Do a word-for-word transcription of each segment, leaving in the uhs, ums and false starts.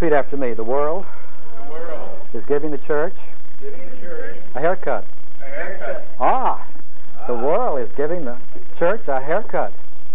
Repeat after me. The world, the world is giving the church, giving the church a haircut. a haircut. Ah, the world is giving the church a haircut.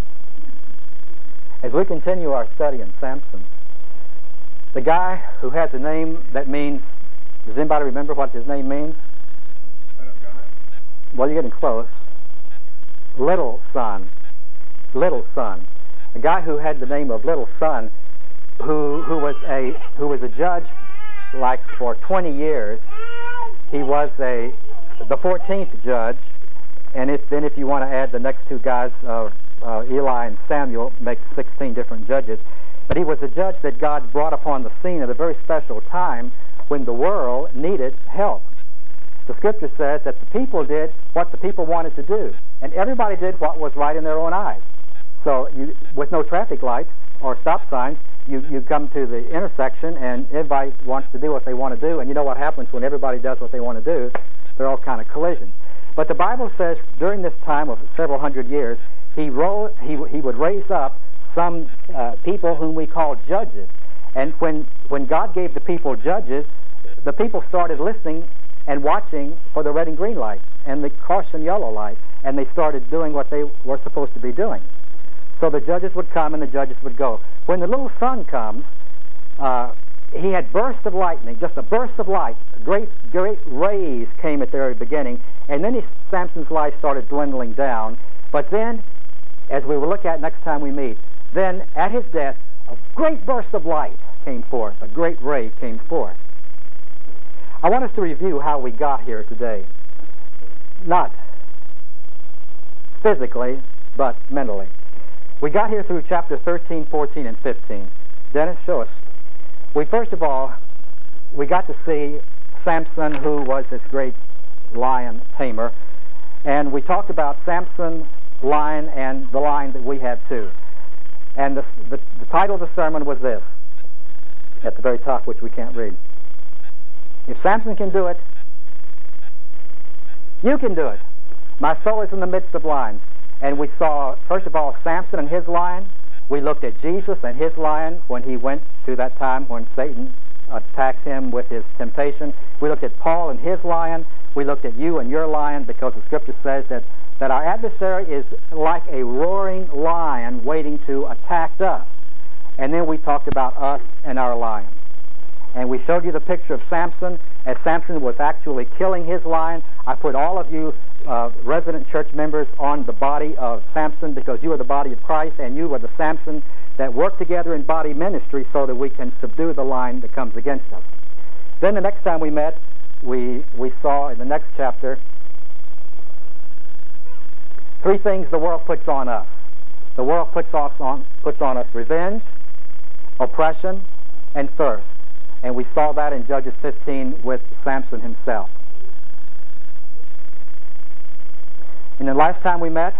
As we continue our study in Samson, the guy who has a name that means, does anybody remember what his name means? Son of God. Well, you're getting close. Little son. Little son. A guy who had the name of Little Son, who who was a who was a judge like for twenty years. He was a the fourteenth judge, and if then if you want to add the next two guys, uh, uh, Eli and Samuel, makes sixteen different judges. But he was a judge that God brought upon the scene at a very special time when the world needed help. The scripture says that the people did what the people wanted to do, and everybody did what was right in their own eyes. So you, with no traffic lights or stop signs, you, you come to the intersection and everybody wants to do what they want to do, and you know what happens when everybody does what they want to do? There are all kind of collisions. But the Bible says during this time of several hundred years, he, ro- he, he would raise up some uh, people whom we call judges. And when, when God gave the people judges, the people started listening and watching for the red and green light and the caution yellow light, and they started doing what they were supposed to be doing. So the judges would come and the judges would go. When the little son comes, uh, he had burst of lightning, just a burst of light. Great, great rays came at the very beginning, and then he, Samson's life started dwindling down. But then, as we will look at next time we meet, then at his death, a great burst of light came forth, a great ray came forth. I want us to review how we got here today. Not physically, but mentally. We got here through chapter thirteen, fourteen, and fifteen. Dennis, show us. We first of all, we got to see Samson, who was this great lion tamer. And we talked about Samson's lion and the lion that we have too. And the, the, the title of the sermon was this, at the very top, which we can't read. If Samson can do it, you can do it. My soul is in the midst of lions. And we saw, first of all, Samson and his lion. We looked at Jesus and his lion when he went to that time when Satan attacked him with his temptation. We looked at Paul and his lion. We looked at you and your lion, because the scripture says that, that our adversary is like a roaring lion waiting to attack us. And then we talked about us and our lion. And we showed you the picture of Samson as Samson was actually killing his lion. I put all of you Uh, resident church members on the body of Samson, because you are the body of Christ, and you are the Samson that work together in body ministry so that we can subdue the lion that comes against us. Then the next time we met, we, we saw in the next chapter three things the world puts on us. The world puts, us on, puts on us revenge, oppression, and thirst. And we saw that in Judges fifteen with Samson himself. And the last time we met,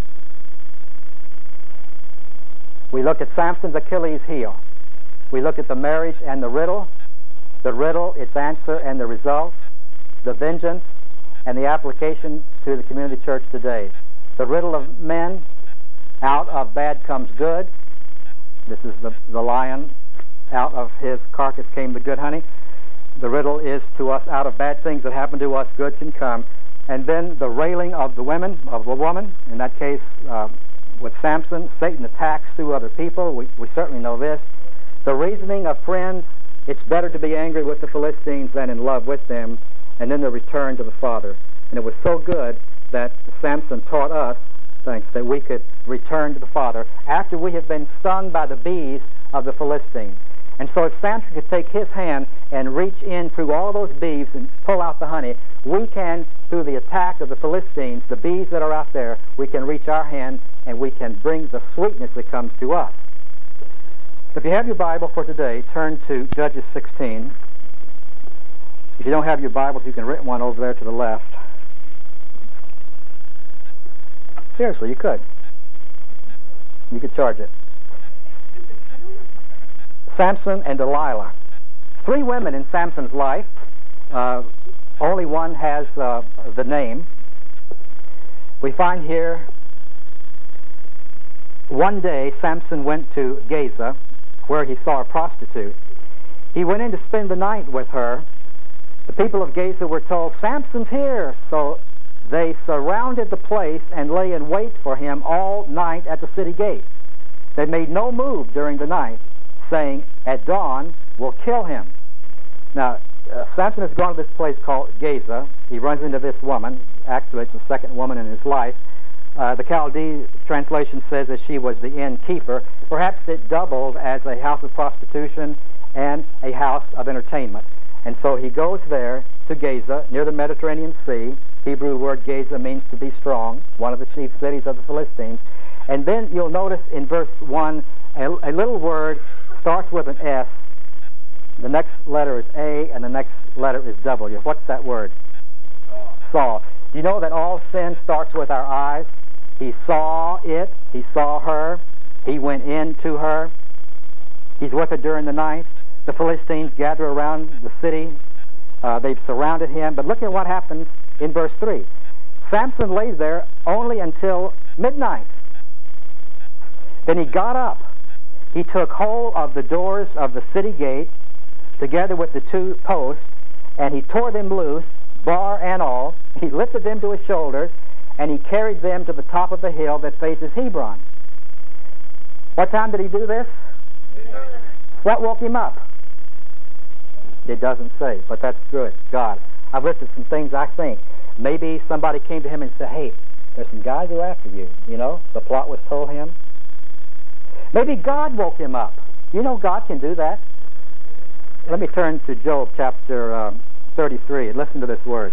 we looked at Samson's Achilles heel. We looked at the marriage and the riddle, the riddle, its answer and the results, the vengeance, and the application to the community church today. The riddle of men, out of bad comes good. This is the, the lion, out of his carcass came the good honey. The riddle is to us, out of bad things that happen to us, good can come. And then the railing of the women, of the woman, in that case uh, with Samson, Satan attacks through other people. We, we certainly know this. The reasoning of friends, it's better to be angry with the Philistines than in love with them. And then the return to the Father. And it was so good that Samson taught us, thanks, that we could return to the Father after we have been stung by the bees of the Philistines. And so if Samson could take his hand and reach in through all those bees and pull out the honey, we can, through the attack of the Philistines, the bees that are out there, we can reach our hand and we can bring the sweetness that comes to us. If you have your Bible for today, turn to Judges sixteen. If you don't have your Bibles, you can rent one over there to the left. Seriously, you could. You could charge it. Samson and Delilah. Three women in Samson's life. Uh, only one has uh, the name. We find here, one day Samson went to Gaza, where he saw a prostitute. he went in to spend the night with her. The people of Gaza were told, Samson's here. So they surrounded the place and lay in wait for him all night at the city gate. They made no move during the night, saying, at dawn, we'll kill him. Now, uh, Samson has gone to this place called Gaza. He runs into this woman. Actually, it's the second woman in his life. Uh, the Chaldee translation says that she was the innkeeper. Perhaps it doubled as a house of prostitution and a house of entertainment. And so he goes there to Gaza, near the Mediterranean Sea. Hebrew word Gaza means to be strong, one of the chief cities of the Philistines. And then you'll notice in verse one, a, a little word starts with an S. The next letter is A, and the next letter is W. What's that word? Saw. Saw. You know that all sin starts with our eyes? He saw it. He saw her. He went into her. He's with her during the night. The Philistines gather around the city. Uh, they've surrounded him. But look at what happens in verse three. Samson lay there only until midnight. Then he got up. He took hold of the doors of the city gate, together with the two posts, and he tore them loose, bar and all. He lifted them to his shoulders, and he carried them to the top of the hill that faces Hebron. What time did he do this? What woke him up? It doesn't say, but that's good. God. I've listed some things I think. Maybe somebody came to him and said, hey, there's some guys who are after you. You know, the plot was told him. Maybe God woke him up. You know God can do that. Let me turn to Job chapter um, thirty-three and listen to this word.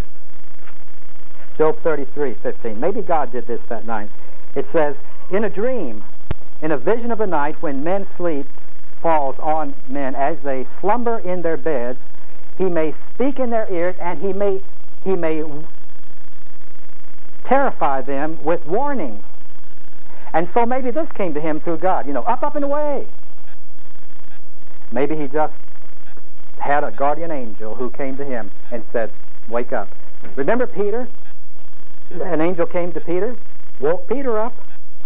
Job thirty-three, fifteen. Maybe God did this that night. It says, in a dream, in a vision of the night, when men's sleep falls on men as they slumber in their beds, he may speak in their ears, and he may, he may terrify them with warnings. And so maybe this came to him through God. You know, up, up, and away. Maybe he just had a guardian angel who came to him and said, wake up. Remember Peter? An angel came to Peter, woke Peter up.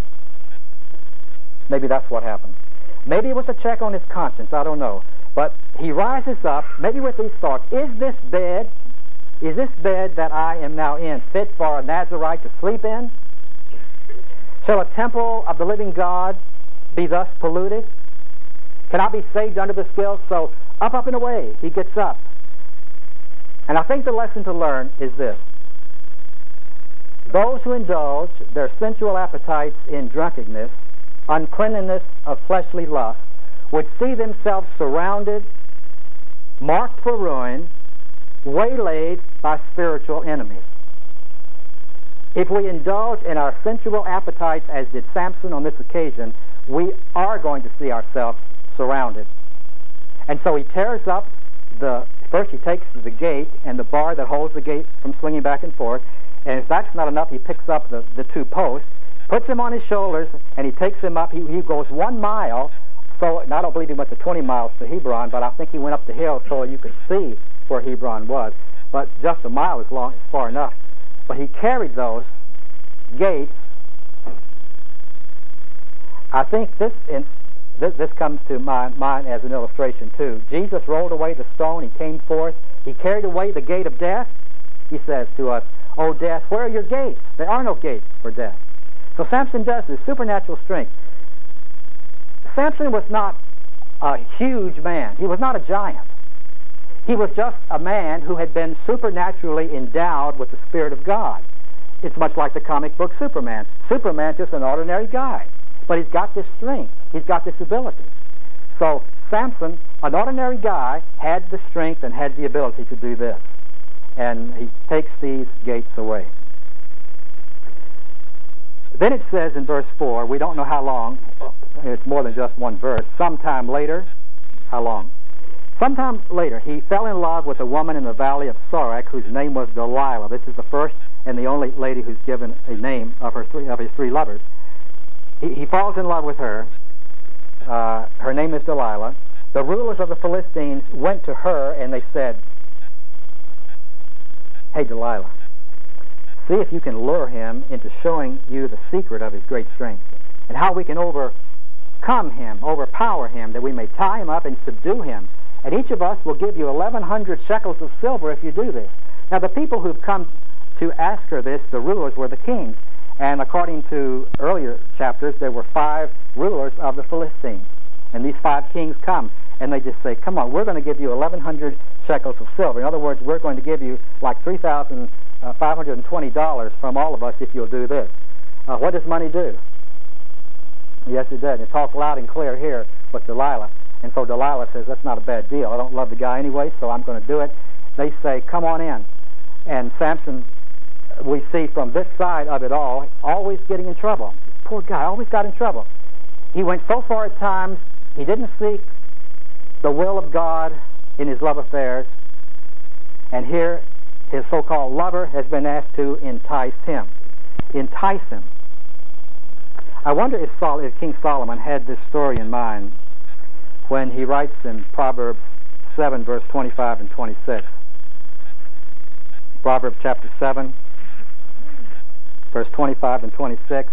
Maybe that's what happened. Maybe it was a check on his conscience. I don't know. But he rises up, maybe with these thoughts. Is this bed, is this bed that I am now in fit for a Nazarite to sleep in? Shall a temple of the living God be thus polluted? Can I be saved under this guilt? So up, up, and away. He gets up. And I think the lesson to learn is this. Those who indulge their sensual appetites in drunkenness, uncleanness of fleshly lust, would see themselves surrounded, marked for ruin, waylaid by spiritual enemies. If we indulge in our sensual appetites, as did Samson on this occasion, we are going to see ourselves surrounded. And so he tears up the, first he takes the gate and the bar that holds the gate from swinging back and forth, and if that's not enough, he picks up the, the two posts, puts them on his shoulders, and he takes them up. He, he goes one mile, so, and I don't believe he went to twenty miles to Hebron, but I think he went up the hill so you could see where Hebron was. But just a mile is long, is far enough. But he carried those gates. I think this, in, this, this comes to my mind as an illustration too. Jesus rolled away the stone. He came forth. He carried away the gate of death. He says to us, O death, where are your gates? There are no gates for death. So Samson does this, supernatural strength. Samson was not a huge man. He was not a giant. He was just a man who had been supernaturally endowed with the Spirit of God. It's much like the comic book Superman. Superman's just an ordinary guy. But he's got this strength. He's got this ability. So Samson, an ordinary guy, had the strength and had the ability to do this. And he takes these gates away. Then it says in verse four, we don't know how long. It's more than just one verse. Sometime later, how long? Sometime later, he fell in love with a woman in the valley of Sorek whose name was Delilah. This is the first and the only lady who's given a name of her three of his three lovers. He, he falls in love with her. Uh, her name is Delilah. The rulers of the Philistines went to her and they said, hey, Delilah, see if you can lure him into showing you the secret of his great strength and how we can overcome him, overpower him, that we may tie him up and subdue him and each of us will give you eleven hundred shekels of silver if you do this. Now the people who've come to ask her this, the rulers, were the kings. And according to earlier chapters, there were five rulers of the Philistines. And these five kings come, and they just say, come on, we're going to give you eleven hundred shekels of silver. In other words, we're going to give you like three thousand five hundred twenty dollars from all of us if you'll do this. Uh, what does money do? Yes, it does. It talked loud and clear here with Delilah. And so Delilah says, that's not a bad deal. I don't love the guy anyway, so I'm going to do it. They say, come on in. And Samson, we see from this side of it all, always getting in trouble. This poor guy always got in trouble. He went so far at times, he didn't seek the will of God in his love affairs. And here, his so-called lover has been asked to entice him. Entice him. I wonder if, Sol- if King Solomon had this story in mind when he writes in Proverbs seven, verse twenty-five and twenty-six. Proverbs chapter seven, verse twenty-five and twenty-six.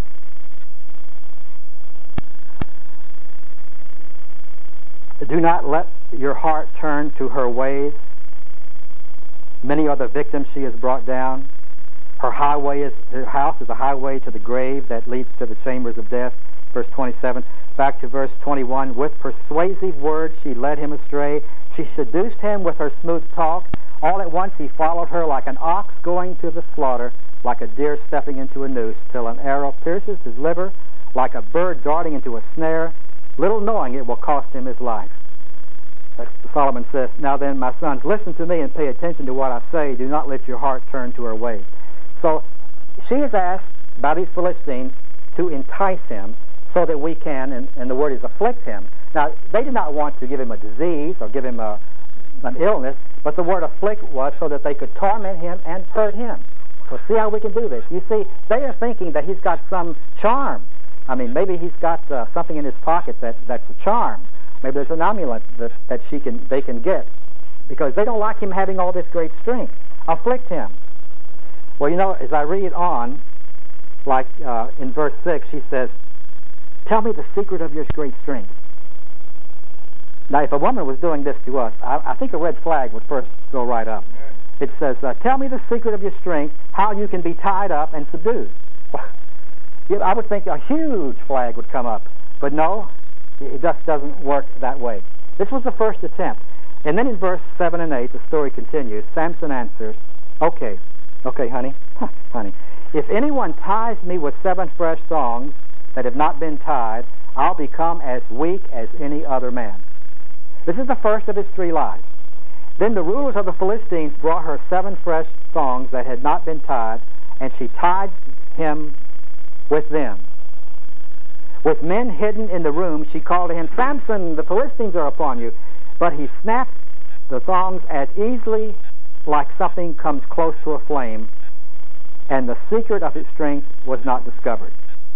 Do not let your heart turn to her ways. Many are the victims she has brought down. Her highway is her house is a highway to the grave that leads to the chambers of death. Verse twenty-seven. Back to verse twenty-one. With persuasive words she led him astray. She seduced him with her smooth talk. All at once he followed her like an ox going to the slaughter, like a deer stepping into a noose, till an arrow pierces his liver, like a bird darting into a snare, little knowing it will cost him his life. But Solomon says, now then, my sons, listen to me and pay attention to what I say. Do not let your heart turn to her ways. So she is asked by these Philistines to entice him so that we can, and, and the word is afflict him. Now, they did not want to give him a disease or give him a, an illness, but the word afflict was so that they could torment him and hurt him. So see how we can do this. You see, they are thinking that he's got some charm. I mean, maybe he's got uh, something in his pocket that, that's a charm. Maybe there's an amulet that, that she can, they can get, because they don't like him having all this great strength. Afflict him. Well, you know, as I read on, like uh, in verse six, she says, tell me the secret of your great strength. Now, if a woman was doing this to us, I, I think a red flag would first go right up. It says, uh, tell me the secret of your strength, how you can be tied up and subdued. I would think a huge flag would come up. But no, it just doesn't work that way. This was the first attempt. And then in verse seven and eight, the story continues. Samson answers, okay, okay, honey, honey, if anyone ties me with seven fresh thongs that have not been tied, I'll become as weak as any other man. This is the first of his three lies. Then the rulers of the Philistines brought her seven fresh thongs that had not been tied, and she tied him with them. With men hidden in the room, she called to him, Samson, the Philistines are upon you. But he snapped the thongs as easily like something comes close to a flame, and the secret of his strength was not discovered.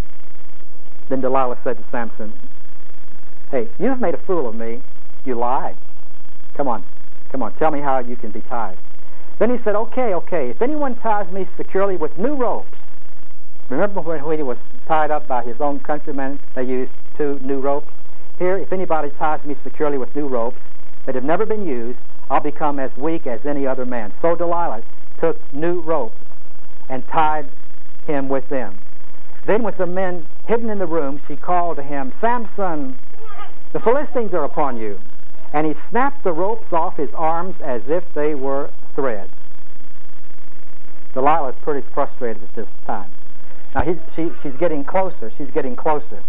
Then Delilah said to Samson, hey, you've made a fool of me. You lied. Come on, come on, tell me how you can be tied. Then he said, okay, okay, if anyone ties me securely with new ropes. Remember when, when he was tied up by his own countrymen, they used two new ropes? Here, if anybody ties me securely with new ropes that have never been used, I'll become as weak as any other man. So Delilah took new rope and tied him with them. Then with the men hidden in the room, she called to him, Samson, the Philistines are upon you. And he snapped the ropes off his arms as if they were threads. Delilah is pretty frustrated at this time. Now he's, she, she's getting closer. She's getting closer.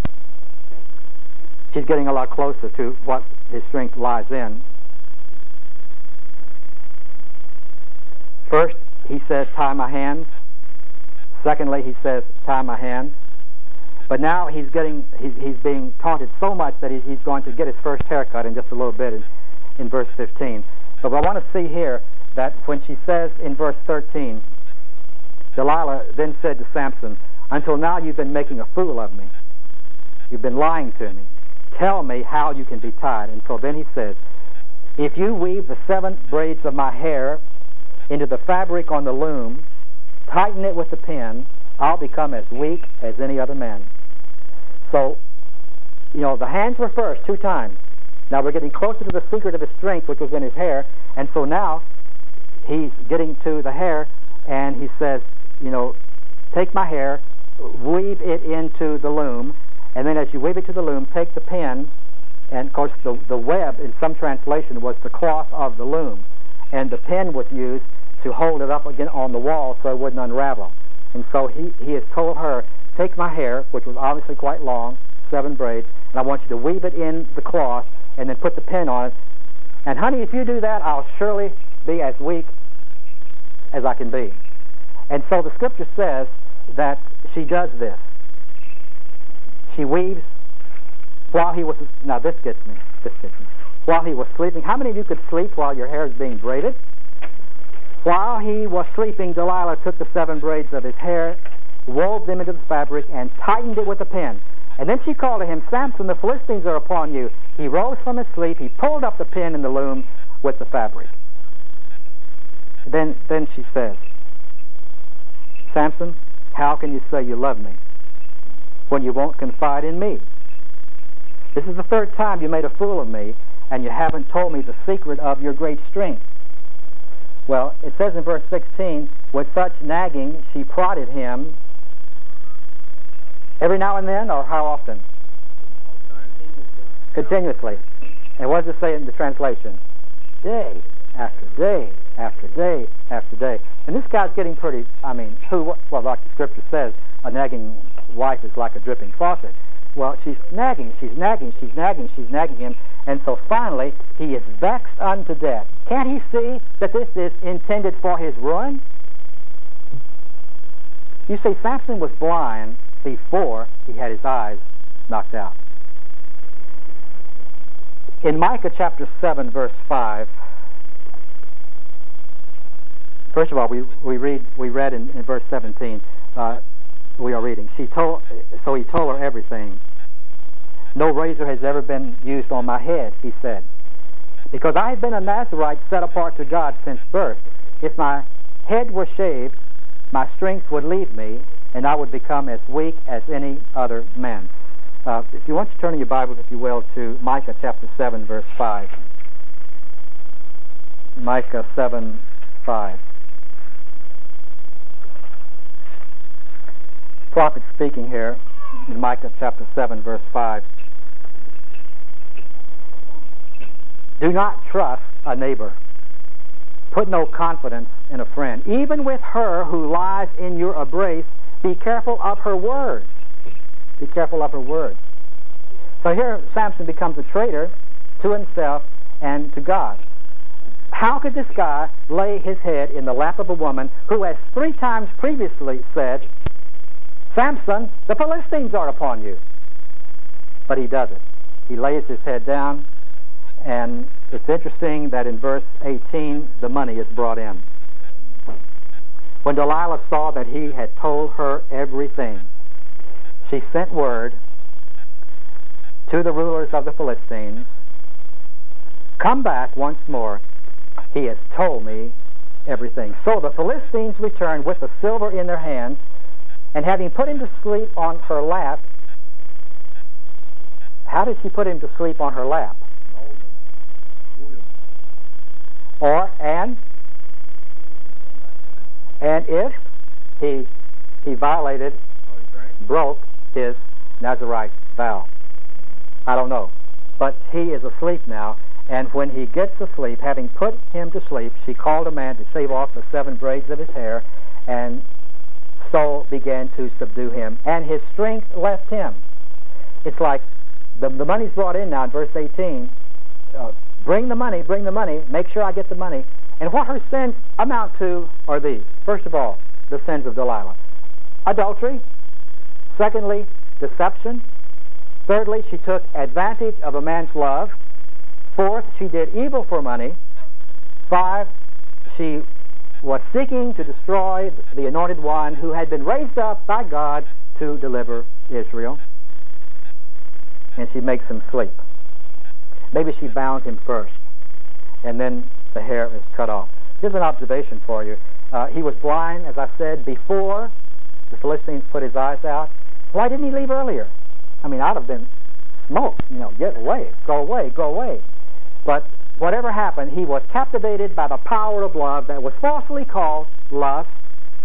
She's getting a lot closer to what his strength lies in. First, he says, tie my hands. Secondly, he says, tie my hands. But now he's getting, he's, he's being taunted so much that he, he's going to get his first haircut in just a little bit in, in verse fifteen. But I want to see here that when she says in verse thirteen, Delilah then said to Samson, until now you've been making a fool of me. You've been lying to me. Tell me how you can be tied. And so then he says, if you weave the seven braids of my hair into the fabric on the loom, tighten it with the pin, I'll become as weak as any other man. So, you know, the hands were first two times. Now we're getting closer to the secret of his strength, which was in his hair. And so now he's getting to the hair, and he says, you know, take my hair, weave it into the loom, and then as you weave it to the loom, take the pin, and of course the, the web in some translation was the cloth of the loom, and the pin was used to hold it up again on the wall so it wouldn't unravel. And so he, he has told her, take my hair, which was obviously quite long, seven braids, and I want you to weave it in the cloth and then put the pin on it. And honey, if you do that, I'll surely be as weak as I can be. And so the scripture says that she does this. She weaves while he was, now this gets me, this gets me. While he was sleeping. How many of you could sleep while your hair is being braided? While he was sleeping, Delilah took the seven braids of his hair, wove them into the fabric, and tightened it with a pin. And then she called to him, Samson, the Philistines are upon you. He rose from his sleep. He pulled up the pin in the loom with the fabric. Then, then she says, Samson, how can you say you love me when you won't confide in me? This is the third time you made a fool of me, and you haven't told me the secret of your great strength. Well, it says in verse sixteen, with such nagging, she prodded him every now and then, or how often? Continuously. And what does it say in the translation? Day after day after day after day. And this guy's getting pretty, I mean, who, well, like the scripture says, a nagging wife is like a dripping faucet. Well, she's nagging, she's nagging, she's nagging, she's nagging him. And so finally, he is vexed unto death. Can't he see that this is intended for his ruin? You see, Samson was blind before he had his eyes knocked out. In Micah chapter seven, verse five, first of all, we, we read we read in, in verse seventeen, uh, we are reading, she told, so he told her everything. No razor has ever been used on my head, he said, because I have been a Nazirite set apart to God since birth. If my head were shaved, my strength would leave me, and I would become as weak as any other man. Uh, if you want to turn in your Bibles, if you will, to Micah chapter seven, verse five. Micah seven, five. Prophet speaking here in Micah chapter seven, verse five. Do not trust a neighbor. Put no confidence in a friend. Even with her who lies in your embrace, be careful of her words. Be careful of her words. So here Samson becomes a traitor to himself and to God. How could this guy lay his head in the lap of a woman who has three times previously said, Samson, the Philistines are upon you? But he does it. He lays his head down, and it's interesting that in verse eighteen, the money is brought in. When Delilah saw that he had told her everything, she sent word to the rulers of the Philistines, come back once more. He has told me everything. So the Philistines returned with the silver in their hands, and having put him to sleep on her lap, how did she put him to sleep on her lap? Or, and, and if he, he violated, broke his Nazirite vow. I don't know. But he is asleep now, and when he gets asleep, having put him to sleep, she called a man to shave off the seven braids of his hair, and so began to subdue him, and his strength left him. It's like the, the money's brought in now in verse eighteen. Uh, bring the money, bring the money, make sure I get the money. And what her sins amount to are these. First of all, the sins of Delilah. Adultery. Secondly, deception. Thirdly, she took advantage of a man's love. Fourth, she did evil for money. Five, she was seeking to destroy the anointed one who had been raised up by God to deliver Israel. And she makes him sleep. Maybe she bound him first, and then the hair is cut off. Here's an observation for you. Uh, he was blind, as I said, before the Philistines put his eyes out. Why didn't he leave earlier? I mean, I'd have been smoke. You know, get away, go away, go away. But whatever happened, he was captivated by the power of love that was falsely called lust.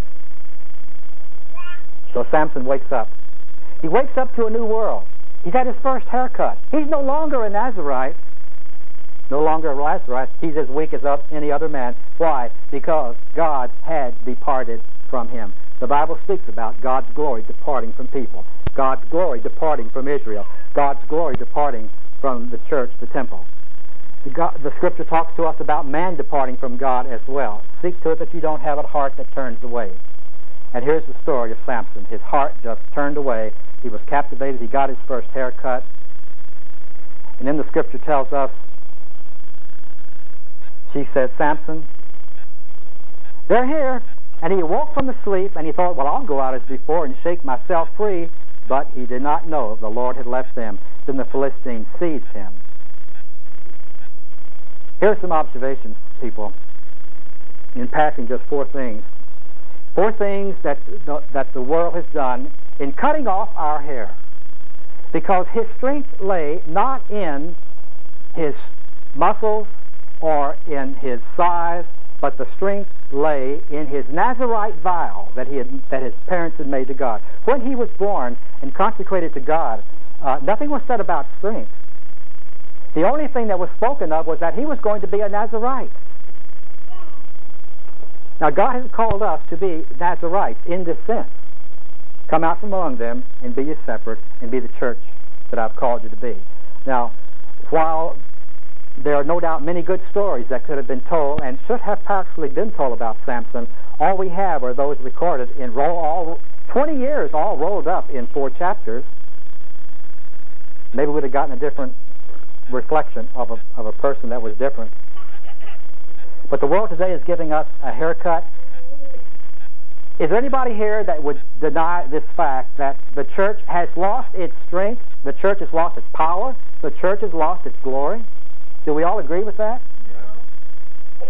So Samson wakes up. He wakes up to a new world. He's had his first haircut. He's no longer a Nazarite. No longer a Nazarite. He's as weak as any other man. Why? Because God had departed from him. The Bible speaks about God's glory departing from people. God's glory departing from Israel. God's glory departing from the church, the temple. The, God, the Scripture talks to us about man departing from God as well. Seek to it that you don't have a heart that turns away. And here's the story of Samson. His heart just turned away. He was captivated. He got his first haircut. And then the Scripture tells us, she said, Samson, they're here. And he awoke from the sleep, and he thought, well, I'll go out as before and shake myself free. But he did not know the Lord had left them. Then the Philistines seized him. Here are some observations, people. In passing, just four things. Four things that the, that the world has done in cutting off our hair. Because his strength lay not in his muscles or in his size, but the strength lay in his Nazarite vow that, he had, that his parents had made to God. When he was born and consecrated to God, uh, nothing was said about strength. The only thing that was spoken of was that he was going to be a Nazarite. Now, God has called us to be Nazarites in this sense. Come out from among them and be ye separate and be the church that I've called you to be. Now, while there are no doubt many good stories that could have been told and should have actually been told about Samson, all we have are those recorded in roll, all twenty years, all rolled up in four chapters. Maybe we'd have gotten a different reflection of a, of a person that was different. But the world today is giving us a haircut. Is there anybody here that would deny this fact that the church has lost its strength, the church has lost its power, the church has lost its glory? Do we all agree with that? Yeah.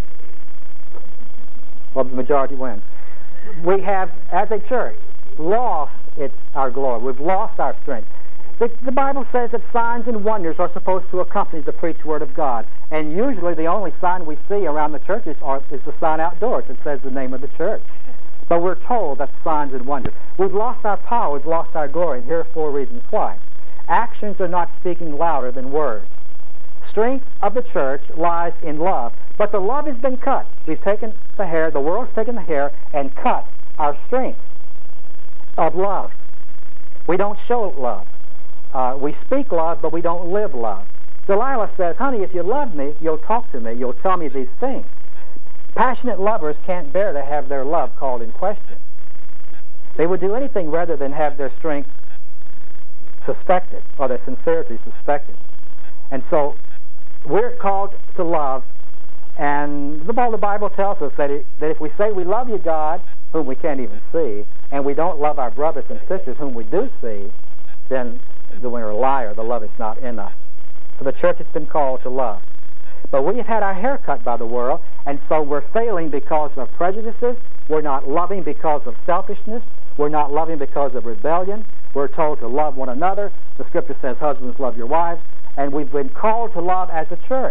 Well, the majority wins. We have, as a church, lost its, our glory. We've lost our strength. The, the Bible says that signs and wonders are supposed to accompany the preached word of God. And usually the only sign we see around the churches are, is the sign outdoors that says the name of the church. But we're told that's signs and wonders. We've lost our power. We've lost our glory. And here are four reasons why. Actions are not speaking louder than words. Strength of the church lies in love. But the love has been cut. We've taken the hair, the world's taken the hair, and cut our strength of love. We don't show love. Uh, we speak love, but we don't live love. Delilah says, honey, if you love me, you'll talk to me. You'll tell me these things. Passionate lovers can't bear to have their love called in question. They would do anything rather than have their strength suspected or their sincerity suspected. And so we're called to love, and the Bible tells us that, it, that if we say we love you, God, whom we can't even see, and we don't love our brothers and sisters whom we do see, then we're a liar. The love is not in us. So the church has been called to love. But we have had our hair cut by the world, and so we're failing because of prejudices. We're not loving because of selfishness. We're not loving because of rebellion. We're told to love one another. The Scripture says, husbands, love your wives. And we've been called to love as a church.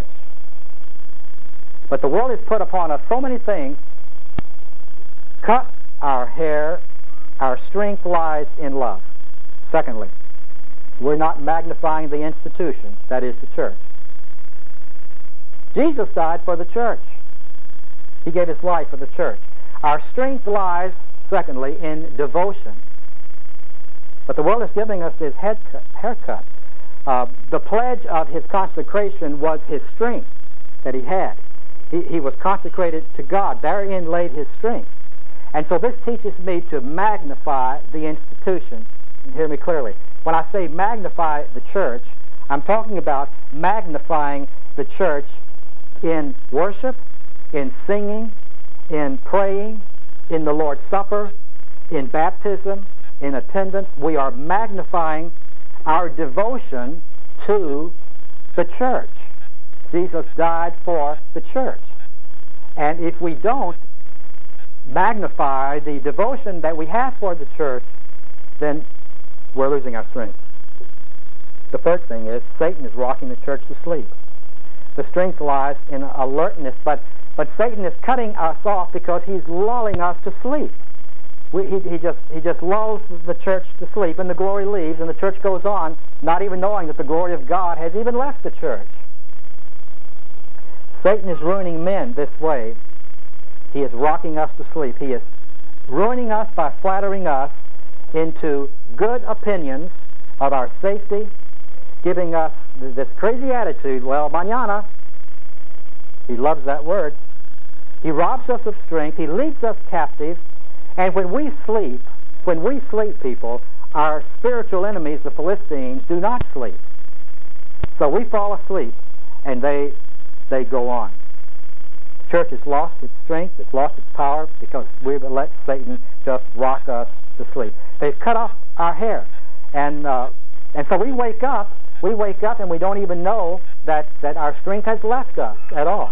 But the world has put upon us so many things. Cut our hair. Our strength lies in love. Secondly, we're not magnifying the institution, that is the church. Jesus died for the church. He gave his life for the church. Our strength lies, secondly, in devotion. But the world is giving us this head cut, haircut. Uh, the pledge of his consecration was his strength that he had. He, he was consecrated to God. Therein laid his strength. And so this teaches me to magnify the institution. And hear me clearly. When I say magnify the church, I'm talking about magnifying the church in worship, in singing, in praying, in the Lord's Supper, in baptism, in attendance. We are magnifying our devotion to the church. Jesus died for the church. And if we don't magnify the devotion that we have for the church, then we're losing our strength. The third thing is Satan is rocking the church to sleep. The strength lies in alertness, but, but Satan is cutting us off because he's lulling us to sleep. We, he, he, just, he just lulls the church to sleep, and the glory leaves, and the church goes on, not even knowing that the glory of God has even left the church. Satan is ruining men this way. He is rocking us to sleep. He is ruining us by flattering us into good opinions of our safety, giving us th- this crazy attitude, well, mañana. He loves that word. He robs us of strength. He leads us captive. And when we sleep, when we sleep, people, our spiritual enemies, the Philistines, do not sleep. So we fall asleep, and they, they go on. The church has lost its strength. It's lost its power because we've let Satan just rock us to sleep. They've cut off our hair. And, uh, and so we wake up, we wake up and we don't even know that, that our strength has left us at all.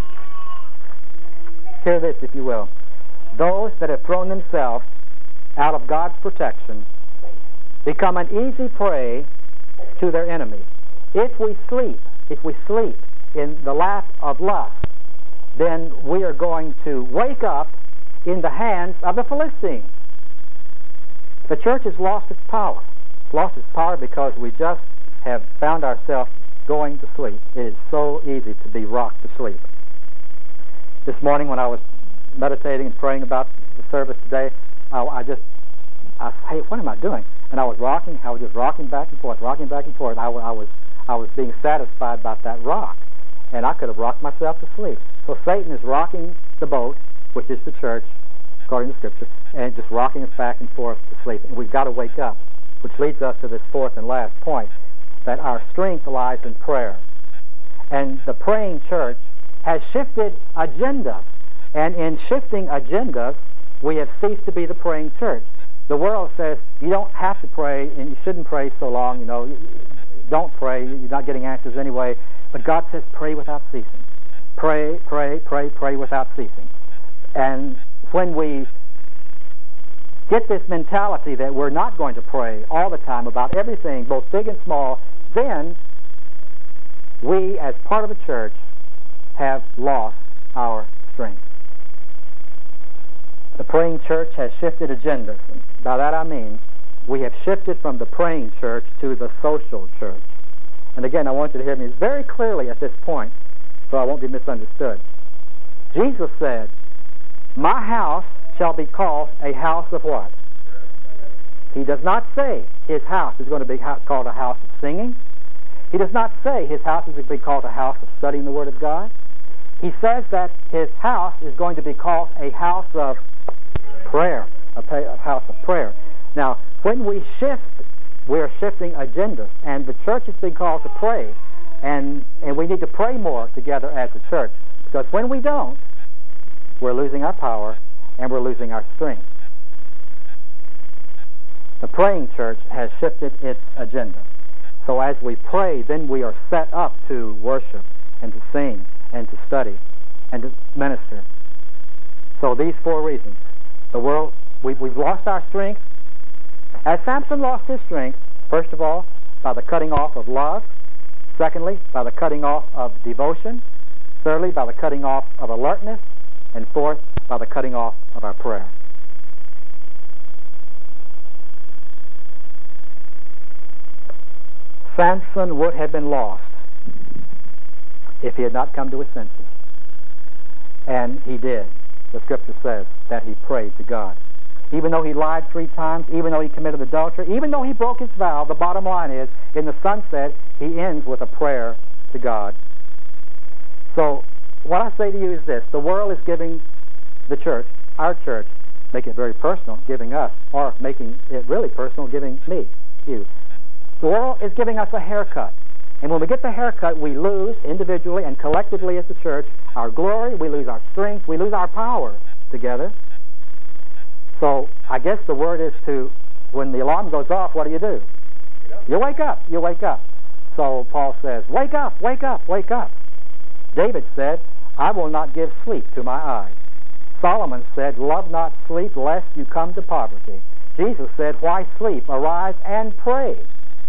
Hear this, if you will. Those that have thrown themselves out of God's protection become an easy prey to their enemies. If we sleep, if we sleep in the lap of lust, then we are going to wake up in the hands of the Philistines. The church has lost its power. It's lost its power because we just have found ourselves going to sleep. It is so easy to be rocked to sleep. This morning when I was meditating and praying about the service today, I, I just, I said, hey, what am I doing? And I was rocking, I was just rocking back and forth, rocking back and forth. I, I, was, I was being satisfied about that rock. And I could have rocked myself to sleep. So Satan is rocking the boat, which is the church, according to Scripture, and just rocking us back and forth to sleep. And we've got to wake up, which leads us to this fourth and last point, that our strength lies in prayer. And the praying church has shifted agendas. And in shifting agendas, we have ceased to be the praying church. The world says, you don't have to pray, and you shouldn't pray so long, you know, don't pray, you're not getting answers anyway. But God says, pray without ceasing. Pray, pray, pray, pray without ceasing. And when we get this mentality that we're not going to pray all the time about everything, both big and small, then we, as part of the church, have lost our strength. The praying church has shifted agendas. And by that I mean we have shifted from the praying church to the social church. And again, I want you to hear me very clearly at this point so I won't be misunderstood. Jesus said, my house shall be called a house of what? He does not say his house is going to be called a house of singing. He does not say his house is going to be called a house of studying the Word of God. He says that his house is going to be called a house of prayer, a, pay, a house of prayer. Now, when we shift, we're shifting agendas, and the church is being called to pray, and, and we need to pray more together as a church, because when we don't, we're losing our power, and we're losing our strength. The praying church has shifted its agenda. So as we pray, then we are set up to worship, and to sing, and to study, and to minister. So these four reasons. The world, we, we've lost our strength. As Samson lost his strength, first of all, by the cutting off of love. Secondly, by the cutting off of devotion. Thirdly, by the cutting off of alertness. And fourth, by the cutting off of our prayer. Samson would have been lost if he had not come to his senses. And he did. The Scripture says that he prayed to God. Even though he lied three times, even though he committed adultery, even though he broke his vow, the bottom line is, in the sunset, he ends with a prayer to God. So, what I say to you is this. The world is giving the church, our church, make it very personal, giving us, or making it really personal, giving me, you. The world is giving us a haircut. And when we get the haircut, we lose individually and collectively as the church our glory, we lose our strength, we lose our power together. So I guess the word is to, when the alarm goes off, what do you do? You wake up, you wake up. So Paul says, wake up, wake up, wake up. David said, I will not give sleep to my eyes. Solomon said, love not sleep, lest you come to poverty. Jesus said, why sleep? Arise and pray.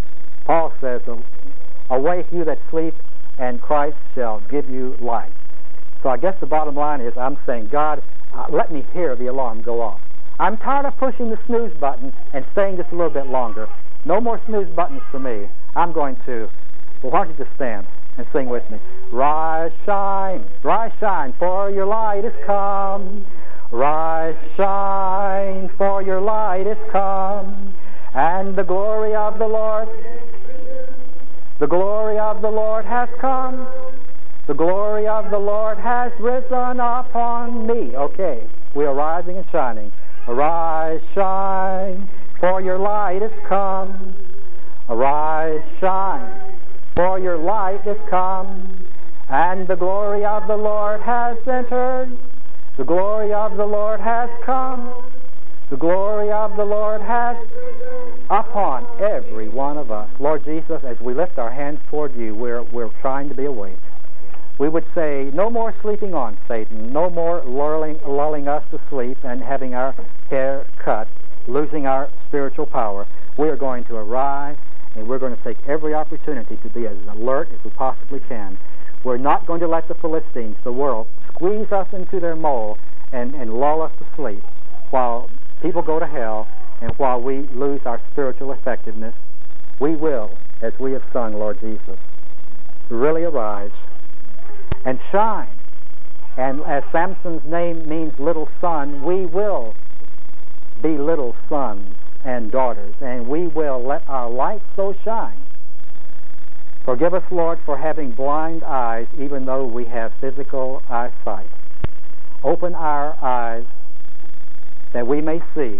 Paul says, awake you that sleep, and Christ shall give you light. So I guess the bottom line is I'm saying, God, uh, let me hear the alarm go off. I'm tired of pushing the snooze button and staying just a little bit longer. No more snooze buttons for me. I'm going to, well, why don't you just stand and sing with me. Rise, shine, rise, shine, for your light is come. Rise, shine, for your light is come. And the glory of the Lord, the glory of the Lord has come. The glory of the Lord has risen upon me. Okay, we are rising and shining. Arise, shine, for your light is come. Arise, shine, for your light is come. And the glory of the Lord has entered. The glory of the Lord has come. The glory of the Lord has upon every one of us. Lord Jesus, as we lift our hands toward you, we're, we're trying to be awake. We would say, no more sleeping on, Satan. No more lulling, lulling us to sleep and having our hair cut, losing our spiritual power. We are going to arise, and we're going to take every opportunity to be as alert as we possibly can. We're not going to let the Philistines, the world, squeeze us into their mole and, and lull us to sleep while people go to hell and while we lose our spiritual effectiveness. We will, as we have sung, Lord Jesus, really arise and shine. And as Samson's name means little son, we will be little sons and daughters, and we will let our light so shine. Forgive us, Lord, for having blind eyes, even though we have physical eyesight. Open our eyes that we may see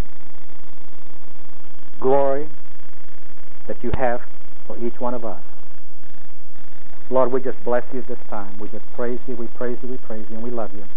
glory that you have for each one of us. Lord, we just bless you at this time. We just praise you, we praise you, we praise you, and we love you.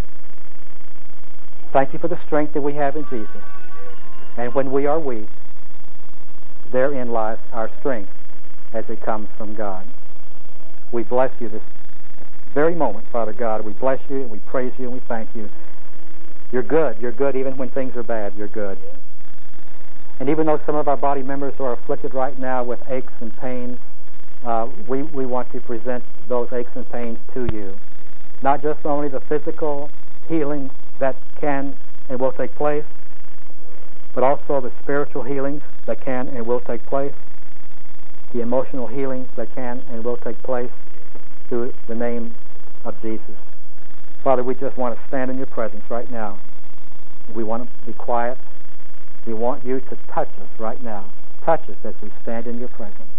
Thank you for the strength that we have in Jesus. And when we are weak, therein lies our strength as it comes from God. We bless you this very moment, Father God. We bless you, and we praise you, and we thank you. You're good. You're good even when things are bad. You're good. And even though some of our body members are afflicted right now with aches and pains, uh, we, we want to present those aches and pains to you. Not just only the physical healing that can and will take place, but also the spiritual healings that can and will take place, the emotional healings that can and will take place through the name of Jesus. Father, we just want to stand in your presence right now. We want to be quiet. We want you to touch us right now. Touch us as we stand in your presence.